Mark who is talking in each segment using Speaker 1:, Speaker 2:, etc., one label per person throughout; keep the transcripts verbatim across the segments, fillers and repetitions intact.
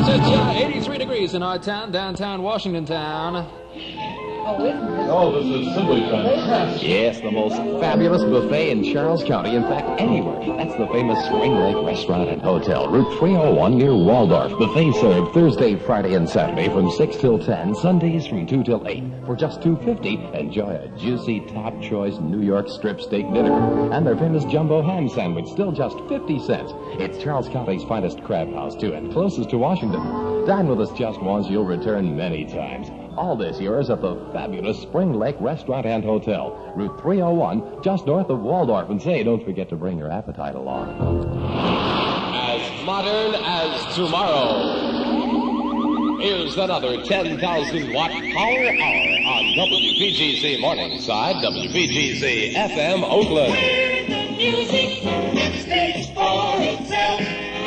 Speaker 1: It's uh, eighty-three degrees in our town, downtown Washington town.
Speaker 2: Oh, this is simply fantastic.
Speaker 3: Yes, the most fabulous buffet in Charles County. In fact, anywhere. That's the famous Spring Lake Restaurant and Hotel, Route three oh one near Waldorf. Buffet served Thursday, Friday, and Saturday from six till ten. Sundays from two till eight. For just two fifty, enjoy a juicy, top-choice New York strip steak dinner. And their famous jumbo ham sandwich, still just fifty cents. It's Charles County's finest crab house, too, and closest to Washington. Dine with us just once, you'll return many times. All this yours at the fabulous Spring Lake Restaurant and Hotel, Route three oh one, just north of Waldorf. And say, don't forget to bring your appetite along.
Speaker 4: As modern as tomorrow. Here's another ten thousand watt power hour on W P G C Morningside, W P G C F M Oakland.
Speaker 5: Where the music speaks for itself.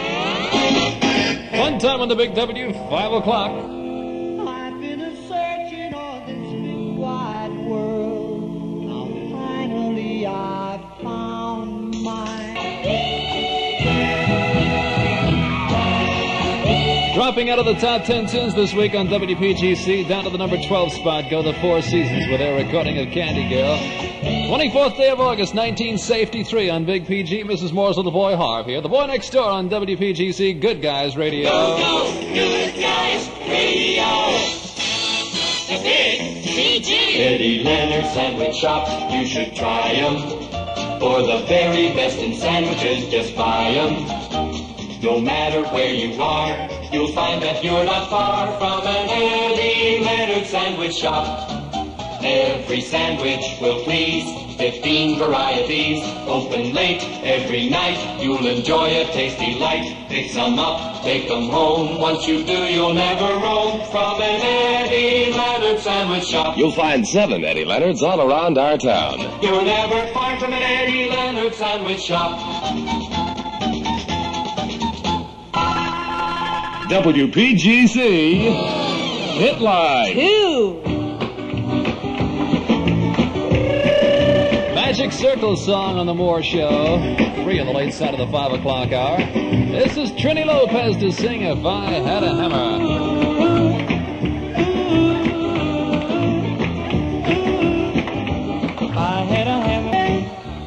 Speaker 1: Fun time on the Big W, five o'clock.
Speaker 5: I've been a searching on this new wide world. Now finally I've found mine.
Speaker 1: Dropping out of the top ten tunes this week on W P G C, down to the number twelve spot go the Four Seasons with their recording of Candy Girl. twenty-fourth day of August, nineteen sixty-three on Big P G. Missus Moore's Little Boy Harv here. The Boy Next Door on W P G C Good Guys Radio.
Speaker 5: Go, go, Good Guys Radio. The Big P G.
Speaker 6: Eddie Leonard Sandwich Shop, you should try 'em. For the very best in sandwiches, just buy 'em. No matter where you are, you'll find that you're not far from an Eddie Leonard Sandwich Shop. Every sandwich will please, fifteen varieties, open late every night. You'll enjoy a tasty light. Pick some up, take them home. Once you do, you'll never roam from an Eddie Leonard Sandwich Shop.
Speaker 4: You'll find seven Eddie Leonards all around our town.
Speaker 6: You're never far from an Eddie Leonard Sandwich Shop.
Speaker 4: W P G C Hit Line.
Speaker 7: Two.
Speaker 1: Magic Circle song on the Moore Show. Three on the late side of the five o'clock hour. This is Trini Lopez to sing If I Had a Hammer.
Speaker 5: If I had a hammer.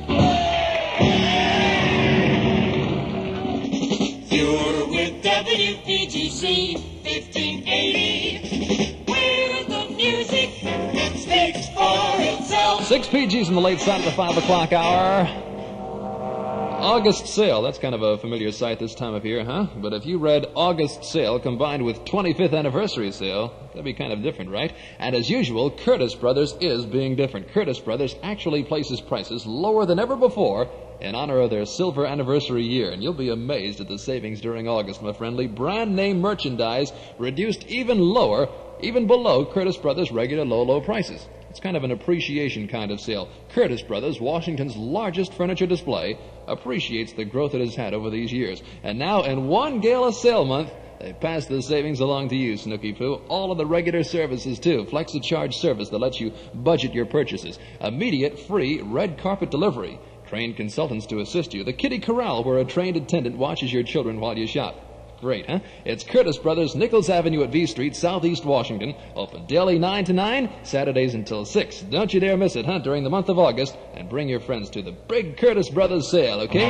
Speaker 5: You're with W P G C fifteen eighty. Where the music speaks for itself.
Speaker 1: Six P Gs on the late side of the five o'clock hour. August Sale, that's kind of a familiar sight this time of year, huh? But if you read August Sale combined with twenty-fifth Anniversary Sale, that'd be kind of different, right? And as usual, Curtis Brothers is being different. Curtis Brothers actually places prices lower than ever before in honor of their silver anniversary year. And you'll be amazed at the savings during August, my friendly. Brand name merchandise reduced even lower, even below Curtis Brothers' regular low, low prices. It's kind of an appreciation kind of sale. Curtis Brothers, Washington's largest furniture display, appreciates the growth it has had over these years. And now, in one gala sale month, they pass the savings along to you, Snooky Poo. All of the regular services, too. Flexi-Charge service that lets you budget your purchases. Immediate, free, red carpet delivery. Trained consultants to assist you. The Kitty Corral, where a trained attendant watches your children while you shop. Great, huh? It's Curtis Brothers, Nichols Avenue at V Street, Southeast Washington. Open daily nine to nine, Saturdays until six. Don't you dare miss it, huh, during the month of August. And bring your friends to the big Curtis Brothers sale, okay?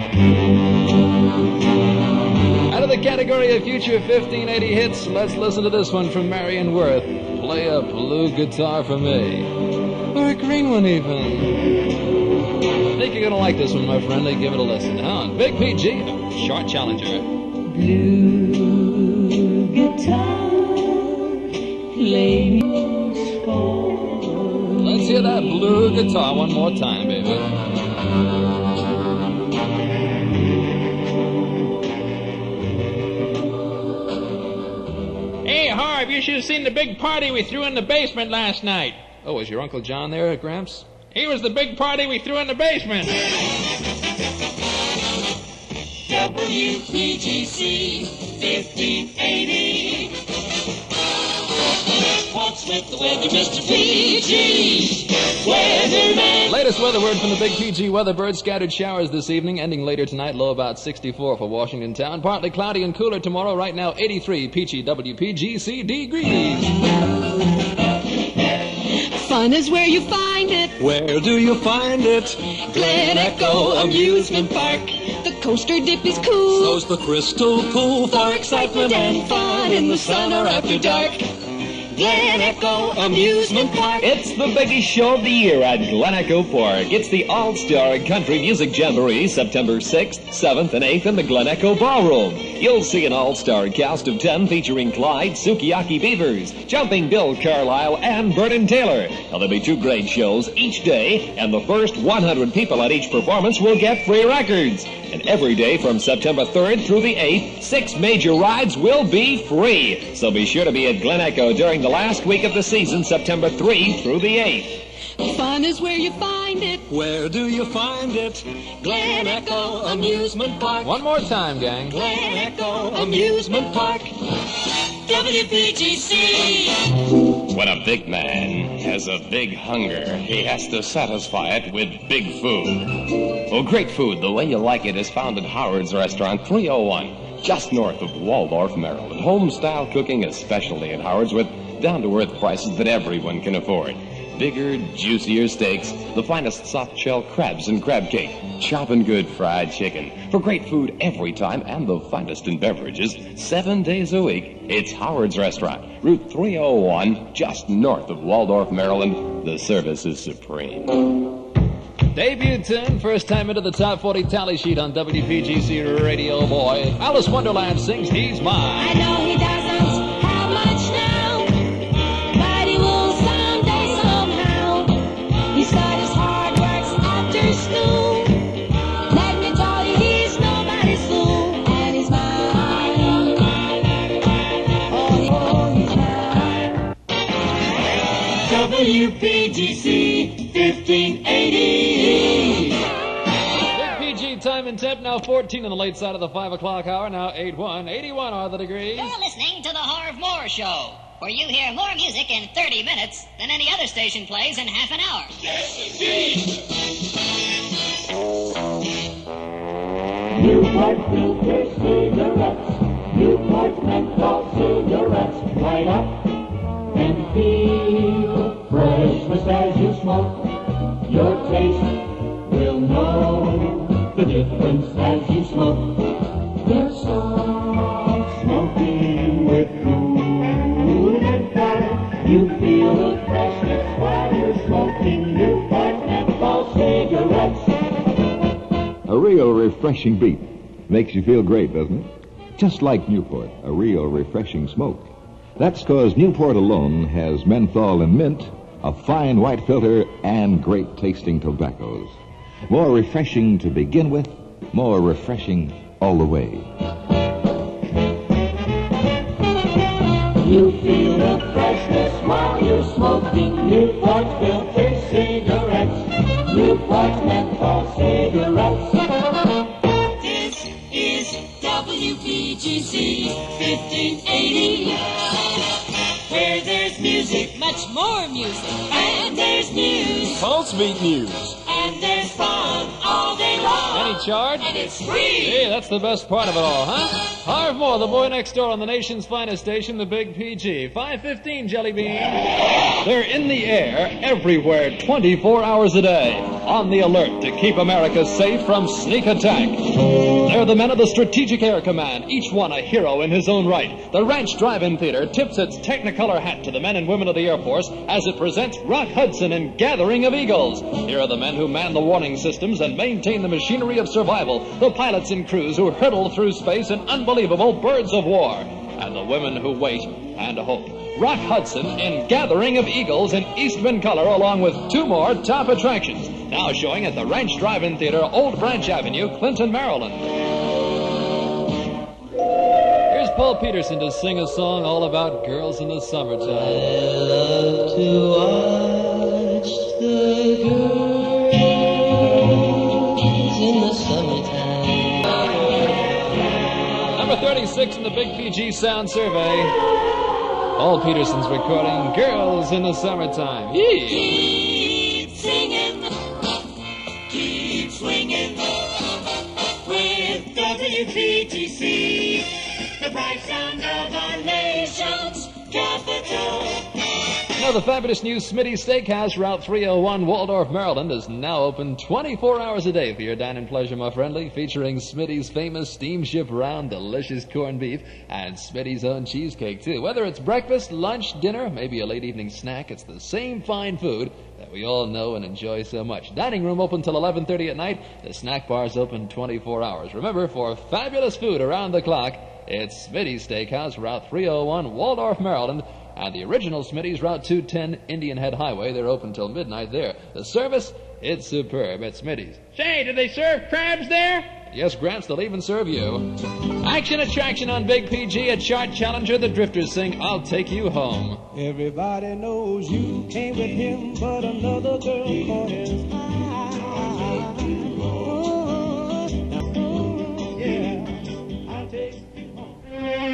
Speaker 1: Out of the category of future fifteen eighty hits, let's listen to this one from Marion Worth. Play a blue guitar for me. Or a green one, even. I think you're going to like this one, my friendly. Give it a listen, huh? Big P G, Short Challenger.
Speaker 7: Blue guitar, play me for.
Speaker 1: Let's hear that blue guitar one more time, baby.
Speaker 8: Hey, Harv, you should have seen the big party we threw in the basement last night.
Speaker 1: Oh, is your Uncle John there, Gramps?
Speaker 8: He was the big party we threw in the basement.
Speaker 5: W P G C fifteen eighty. Walks with the weather, Mister P G. weatherman.
Speaker 1: Latest weather word from the Big P G Weatherbird. Scattered showers this evening, ending later tonight. Low about sixty-four for Washington Town. Partly cloudy and cooler tomorrow. Right now, eighty-three peachy W P G C degrees.
Speaker 7: Fun is where you find it.
Speaker 9: Where do you find it?
Speaker 7: Glen Echo Amusement Park. The coaster dip is cool.
Speaker 9: So's the crystal pool
Speaker 7: For excitement and fun in the sun or after dark. Glen Echo Amusement Park.
Speaker 3: It's the biggest show of the year at Glen Echo Park. It's the All-Star Country Music Jamboree, September sixth, seventh, and eighth in the Glen Echo Ballroom. You'll see an all-star cast of ten featuring Clyde, Sukiyaki Beavers, Jumping Bill Carlisle, and Burton Taylor. Now, there'll be two great shows each day, and the first one hundred people at each performance will get free records. And every day from September third through the eighth, six major rides will be free. So be sure to be at Glen Echo during the last week of the season, September third through the eighth.
Speaker 7: Fun is where you find it.
Speaker 9: Where do you find it?
Speaker 7: Glen Echo Amusement Park.
Speaker 1: One more time, gang.
Speaker 7: Glen Echo Amusement Park.
Speaker 5: W P G C.
Speaker 4: When a big man has a big hunger, he has to satisfy it with big food. Well, great food, the way you like it, is found at Howard's Restaurant, three oh one, just north of Waldorf, Maryland. Home-style cooking is specialty at Howard's with down-to-earth prices that everyone can afford. Bigger, juicier steaks, the finest soft-shell crabs and crab cake, chopping good fried chicken. For great food every time and the finest in beverages, seven days a week, it's Howard's Restaurant, Route three oh one, just north of Waldorf, Maryland. The service is supreme.
Speaker 1: Debut tune, first time into the top forty tally sheet on W P G C Radio, boy. Alice Wonderland sings He's Mine.
Speaker 7: I know he doesn't have much now, but he will someday somehow. He studies hard, works after school. Let me tell you, he's nobody's fool, and he's mine. Oh, he's mine.
Speaker 5: W P G C fifteen eighty.
Speaker 1: Big P G time and temp now fourteen on the late side of the five o'clock hour. Now eight one. eighty-one are the degrees.
Speaker 10: You're listening to the Harv Moore Show, where you hear more music in thirty minutes than any other station plays in half an hour.
Speaker 5: Yes, indeed.
Speaker 6: Newport filter cigarettes, Newport menthol cigarettes, light up and feel freshness as you smoke. Your taste will know the difference as you smoke. They're soft smoking with food and fat. You feel the freshness while you're smoking Newport menthol cigarettes.
Speaker 11: A real refreshing beat. Makes you feel great, doesn't it? Just like Newport, a real refreshing smoke. That's because Newport alone has menthol and mint, a fine white filter, and great tasting tobaccos. More refreshing to begin with, more refreshing all the way.
Speaker 6: You feel the freshness while you're smoking Newport filter cigarettes, Newport menthol cigarettes.
Speaker 5: This is W P G C fifteen eighty. Where there's music,
Speaker 7: Much more music.
Speaker 5: and there's news,
Speaker 9: Pulse Beat News.
Speaker 5: and there's fun all day long.
Speaker 1: Any charge?
Speaker 5: And it's free.
Speaker 1: Hey, that's the best part of it all, huh? Harv Moore, the boy next door on the nation's finest station, the Big P G. five fifteen, Jelly Bean. They're in the air, everywhere, twenty-four hours a day, on the alert to keep America safe from sneak attack. They're the men of the Strategic Air Command, each one a hero in his own right. The Ranch Drive-In Theater tips its Technicolor hat to the men and women of the Air Force as it presents Rock Hudson in Gathering of Eagles. Here are the men who man the warning systems and maintain the machinery of survival, the pilots and crews who hurtle through space in unbelievable birds of war, and the women who wait and hope. Rock Hudson in Gathering of Eagles in Eastman color, along with two more top attractions. Now showing at the Ranch Drive-In Theater, Old Branch Avenue, Clinton, Maryland. Here's Paul Peterson to sing a song all about girls in the summertime.
Speaker 7: I love to watch the girls in the summertime.
Speaker 1: Number thirty-six in the Big P G Sound Survey. Paul Peterson's recording Girls in the Summertime. Yee.
Speaker 5: Keep W P G C, the bright sound of our nation's capital.
Speaker 1: Now, the fabulous new Smitty's Steakhouse, Route three oh one, Waldorf, Maryland, is now open twenty-four hours a day for your dining pleasure, my friendly, featuring Smitty's famous steamship round, delicious corned beef, and Smitty's own cheesecake, too. Whether it's breakfast, lunch, dinner, maybe a late evening snack, it's the same fine food that we all know and enjoy so much. Dining room open till eleven thirty at night. The snack bar's open twenty-four hours. Remember, for fabulous food around the clock, it's Smitty's Steakhouse, Route three oh one, Waldorf, Maryland, and the original Smitty's, Route two ten, Indian Head Highway. They're open till midnight there. The service, it's superb at Smitty's.
Speaker 8: Say, do they serve crabs there?
Speaker 1: Yes, Gramps, they'll even serve you.
Speaker 8: Action attraction on Big P G at Chart Challenger. The Drifters sing I'll Take You Home.
Speaker 12: Everybody knows you came with him, but another girl caught his eye. Oh, yeah, I'll take you home.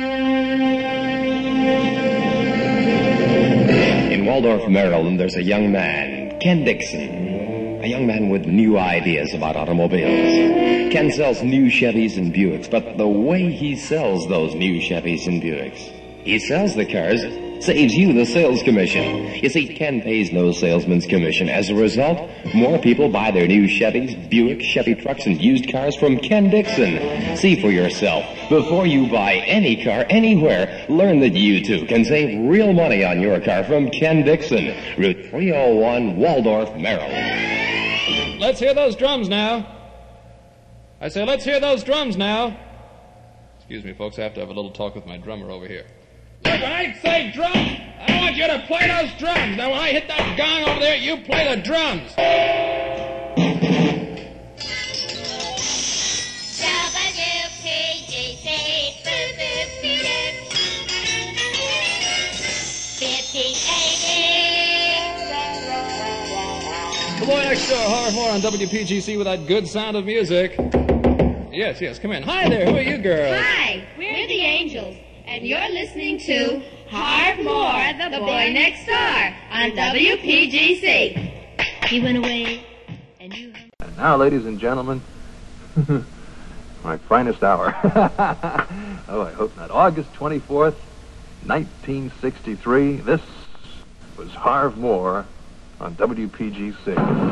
Speaker 4: In Waldorf, Maryland, there's a young man, Ken Dixon. A young man with new ideas about automobiles. Ken sells new Chevys and Buicks, but the way he sells those new Chevys and Buicks, he sells the cars, saves you the sales commission. You see, Ken pays no salesman's commission. As a result, more people buy their new Chevys, Buicks, Chevy trucks, and used cars from Ken Dixon. See for yourself. Before you buy any car anywhere, learn that you too can save real money on your car from Ken Dixon, Route three oh one, Waldorf, Maryland.
Speaker 8: Let's hear those drums now. I say, let's hear those drums now.
Speaker 1: Excuse me, folks, I have to have a little talk with my drummer over here.
Speaker 8: Look, when I say drums, I want you to play those drums. Now, when I hit that gong over there, you play the drums.
Speaker 1: The Boy Next Door, Harv Moore on W P G C with that good sound of music. Yes, yes, come in. Hi there, who are you girls?
Speaker 13: Hi, we're the Angels, and you're listening to Harv Moore, the Boy Next Door, on W P G C. He went away, and you...
Speaker 14: And now, ladies and gentlemen, my finest hour. Oh, I hope not. August twenty-fourth, nineteen sixty-three. This was Harv Moore on W P G C.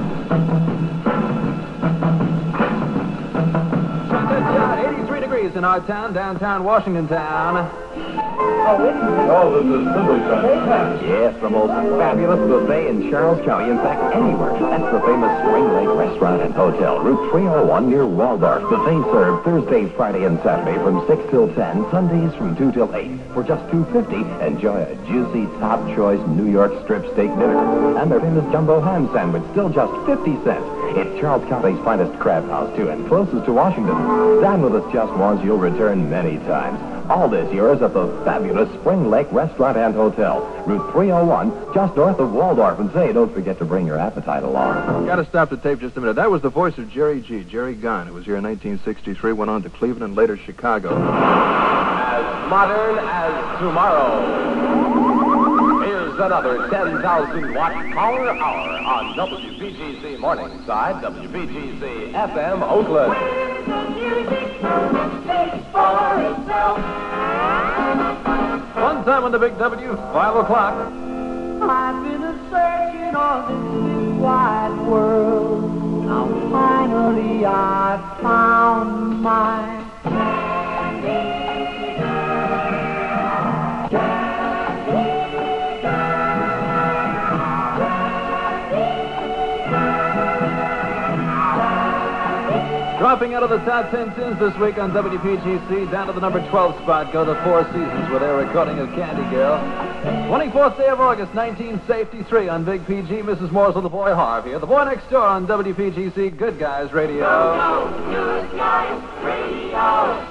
Speaker 14: eighty-three degrees in our town, downtown Washington town.
Speaker 2: Oh, this is Simply Friends.
Speaker 3: Yes, the most fabulous buffet in Charles County. In fact, anywhere. That's the famous Spring Lake Restaurant and Hotel, Route three oh one near Waldorf. Buffet served Thursday, Friday, and Saturday from six till ten, Sundays from two till eight. For just two fifty, enjoy a juicy, top-choice New York strip steak dinner. And their famous jumbo ham sandwich, still just fifty cents. It's Charles County's finest crab house, too, and closest to Washington. Dine with us just once, you'll return many times. All this yours at the fabulous Spring Lake Restaurant and Hotel, Route three oh one, just north of Waldorf. And say, don't forget to bring your appetite along.
Speaker 14: Got to stop the tape just a minute. That was the voice of Jerry G. Jerry Gunn, who was here in nineteen sixty-three, went on to Cleveland and later Chicago.
Speaker 15: As modern as tomorrow. Here's another ten thousand watt power hour on W P G C Morningside, W P G C F M Oakland.
Speaker 5: The music speaks for itself.
Speaker 14: One time on the Big W, five o'clock.
Speaker 5: I've been a-searching on this big wide world. Now finally I've found my
Speaker 14: Dropping out of the top ten tunes this week on W P G C, down to the number twelve spot go the Four Seasons with their recording of Candy Girl. twenty-fourth day of August, nineteen sixty-three on Big P G. Missus Morse with the Boy Harv here. The Boy Next Door on W P G C, Good Guys Radio.
Speaker 5: Go, go, Good Guys Radio.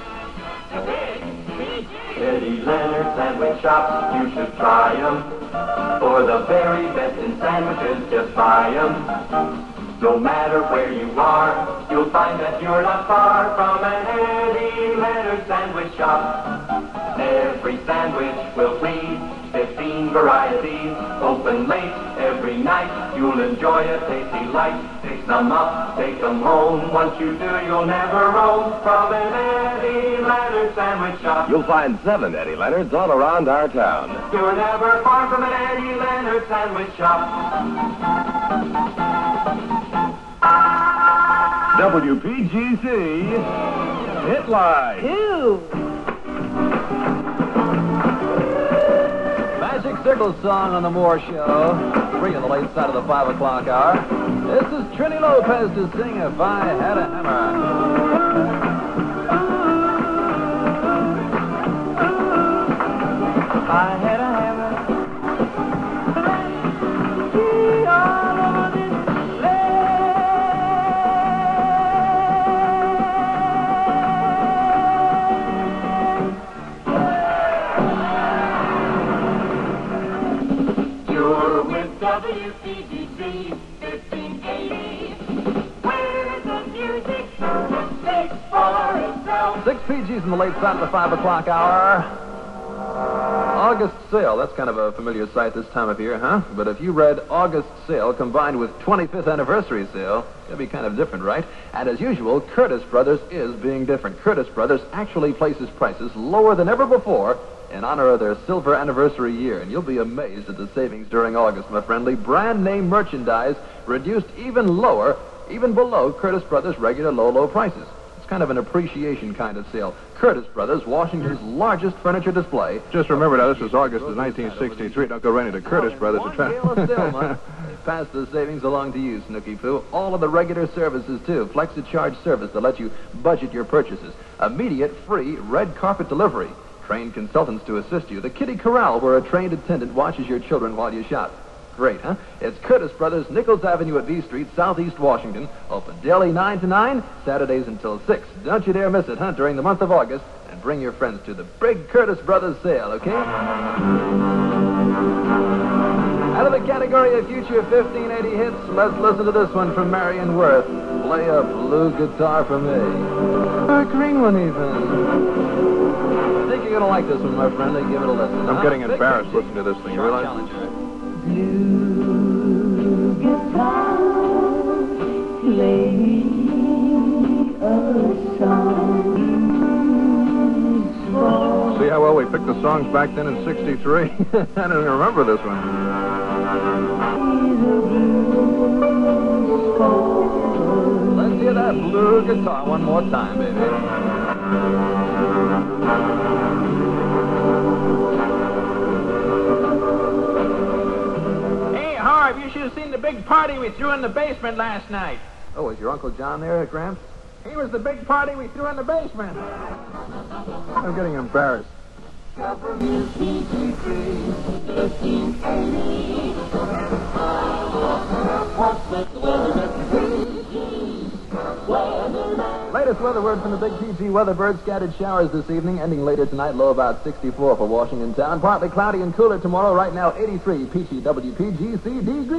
Speaker 6: Eddie Leonard Sandwich Shops, you should try 'em. For the very best in sandwiches, just buy 'em. No matter where you are, you'll find that you're not far from an Eddie Leonard Sandwich Shop. Every sandwich will please, fifteen varieties, open late every night. You'll enjoy a tasty light. some up, take them home. Once you do, you'll never roam from an Eddie Leonard sandwich shop.
Speaker 15: You'll find seven Eddie Leonards all around our town.
Speaker 6: You're never far from an Eddie Leonard sandwich shop.
Speaker 15: W P G C Hit Line.
Speaker 13: Ooh.
Speaker 14: Magic Circle song on the Moore Show. Three on the late side of the five o'clock hour. This is Trini Lopez to sing If I Had a Hammer.
Speaker 6: If I had a hammer,
Speaker 5: W P G C fifteen eighty, where the music speaks for itself.
Speaker 14: Six P Gs in the late side of the five o'clock hour. August Sale, that's kind of a familiar sight this time of year, huh? But if you read August Sale combined with twenty-fifth Anniversary Sale, it'd be kind of different, right? And as usual, Curtis Brothers is being different. Curtis Brothers actually places prices lower than ever before in honor of their silver anniversary year. And you'll be amazed at the savings during August, my friendly. Brand name merchandise reduced even lower, even below Curtis Brothers' regular low, low prices. It's kind of an appreciation kind of sale. Curtis Brothers, Washington's largest furniture display.
Speaker 16: Just remember now, this is August of nineteen sixty-three. Don't go running to Curtis Brothers to try.
Speaker 14: Pass the savings along to you, Snooky Poo. All of the regular services, too. Flexi-charge service that lets you budget your purchases. Immediate free red carpet delivery. Trained consultants to assist you. The Kitty Corral, where a trained attendant watches your children while you shop. Great, huh? It's Curtis Brothers, Nichols Avenue at V Street, Southeast Washington. Open daily nine to nine, Saturdays until six. Don't you dare miss it, huh, during the month of August. And bring your friends to the big Curtis Brothers sale, okay? Out of the category of future fifteen eighty hits, let's listen to this one from Marion Worth. Play a blue guitar for me. Or a green one, even. I think you're going to like this one, my friend. Give it a listen.
Speaker 16: I'm
Speaker 14: huh?
Speaker 16: getting
Speaker 14: Big
Speaker 16: embarrassed
Speaker 14: Big
Speaker 16: listening to this thing. You
Speaker 14: Sharp
Speaker 16: realize?
Speaker 14: Challenger.
Speaker 5: Blue guitar, play a song.
Speaker 16: See how well we picked the songs back then in sixty-three? I don't even remember this one.
Speaker 14: Let's hear that blue guitar one more time, baby.
Speaker 8: Hey, Harv, you should have seen the big party we threw in the basement last night.
Speaker 14: Oh, is your Uncle John there, Gramps?
Speaker 8: He was the big party we threw in the basement.
Speaker 16: I'm getting embarrassed.
Speaker 14: Latest weather word from the Big P G Weatherbird. Scattered showers this evening, ending later tonight. Low about sixty-four for Washington Town. Partly cloudy and cooler tomorrow. Right now, eighty-three peachy W P G C degrees.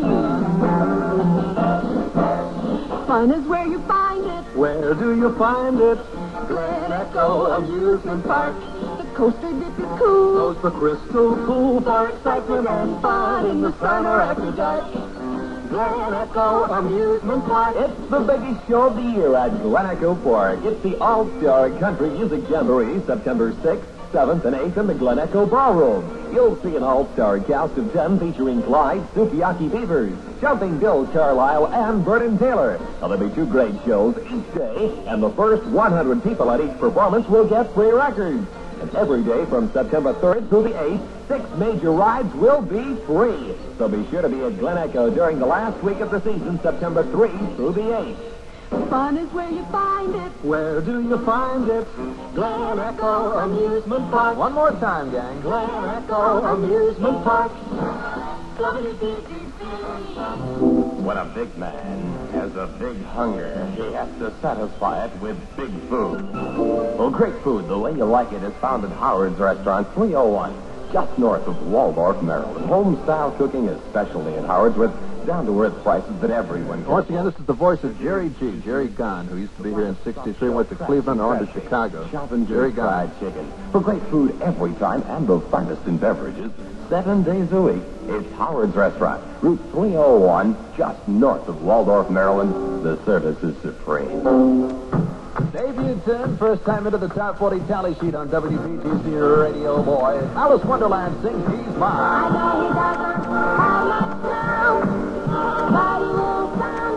Speaker 7: Fun is where you find it.
Speaker 12: Where do you find it?
Speaker 7: Glen Echo Amusement Park. The coaster dip is cool.
Speaker 12: Those the crystal pool for
Speaker 7: Excitement and fun in the summer after dark. Glen Echo Amusement Park.
Speaker 3: It's the biggest show of the year at Glen Echo Park. It's the All-Star Country Music Jamboree, September sixth, seventh, and eighth in the Glen Echo Ballroom. You'll see an all-star cast of ten featuring Clyde, Sukiyaki Beavers, Jumping Bill Carlisle, and Burton Taylor. Now, there'll be two great shows each day, and the first one hundred people at each performance will get free records. And every day from September third through the eighth, six major rides will be free. So be sure to be at Glen Echo during the last week of the season, September third through the eighth.
Speaker 7: Fun is where you find it.
Speaker 12: Where do you find it?
Speaker 7: Glen Echo Amusement Park.
Speaker 14: One more time, gang.
Speaker 7: Glen Echo Amusement Park. W P G C.
Speaker 15: When a big man has a big hunger, he has to satisfy it with big food.
Speaker 3: Well, great food, the way you like it, is found at Howard's Restaurant three oh one, just north of Waldorf, Maryland. Home-style cooking is specialty at Howard's with
Speaker 15: down-to-earth prices that everyone can
Speaker 14: Once again, this is the voice of Jerry G. Jerry Gahn, who used to be here in sixty-three, went to Cleveland, on to Chicago.
Speaker 15: Shop and
Speaker 14: Jerry
Speaker 15: Jerry
Speaker 14: Gahn.
Speaker 15: Fried Chicken. For great food every time and the finest in beverages, seven days a week. It's Howard's Restaurant, Route three oh one, just north of Waldorf, Maryland. The service is supreme.
Speaker 14: Debut tune, first time into the top forty tally sheet on W P G C Radio Boy. Alice Wonderland sings He's Mine.
Speaker 7: I know he doesn't have much now, but he will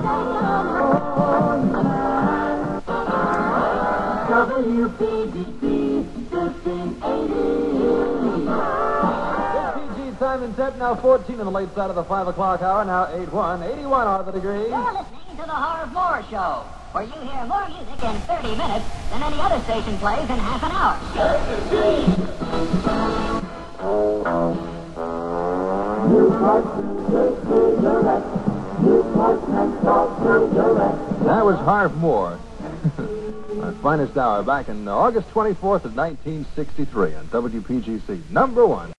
Speaker 7: someday come home. W P G C fifteen eighty.
Speaker 14: P G time and temp now fourteen on the late side of the five o'clock hour, now eight one. eighty-one are the degrees.
Speaker 10: You're listening to the Harv Moore Show, where you hear more music in thirty minutes than any other station plays in half an hour.
Speaker 14: That was Harv Moore. Our finest hour back in August twenty-fourth of nineteen sixty-three on W P G C. Number one.